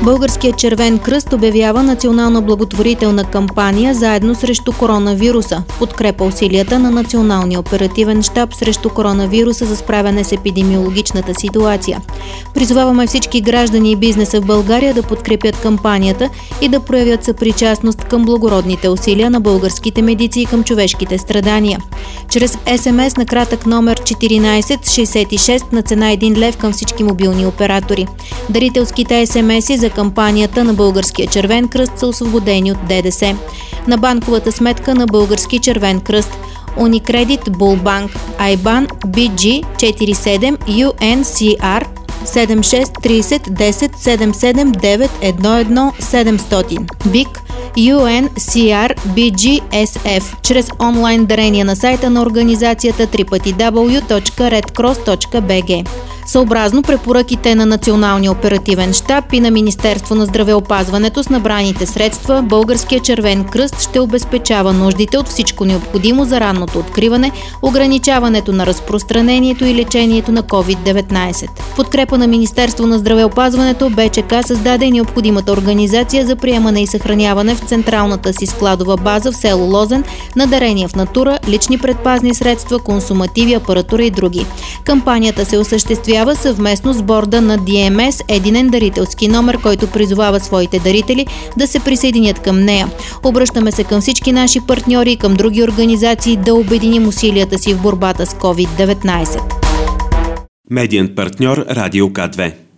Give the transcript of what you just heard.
Българският червен кръст обявява национална благотворителна кампания заедно срещу коронавируса, подкрепа усилията на Националния оперативен щаб срещу коронавируса за справяне с епидемиологичната ситуация. Призоваваме всички граждани и бизнеса в България да подкрепят кампанията и да проявят съпричастност към благородните усилия на българските медици и към човешките страдания. Чрез СМС на кратък номер 1466 на цена 1 лев към всички мобилни оператори. Дарителските СМС-и за кампанията на Българския червен кръст са освободени от ДДС. На банковата сметка на Български червен кръст Unicredit Bullbank IBAN BG 47 UNCR 7630 10 779 11 700 BIC UNCR BG SF чрез онлайн дарения на сайта на организацията www.redcross.bg. Съобразно препоръките на Националния оперативен щаб и на Министерство на здравеопазването с набраните средства, Българския червен кръст ще обезпечава нуждите от всичко необходимо за ранното откриване, ограничаването на разпространението и лечението на COVID-19. В подкрепа на Министерство на здравеопазването БЧК създаде необходимата организация за приемане и съхраняване в централната си складова база в село Лозен на дарения в натура, лични предпазни средства, консумативи, апаратура и други. Кампанията се осъществява съвместно с борда на DMS, единен дарителски номер, който призовава своите дарители да се присъединят към нея. Обръщаме се към всички наши партньори и към други организации да обединим усилията си в борбата с COVID-19. Медиен партньор Радио К2.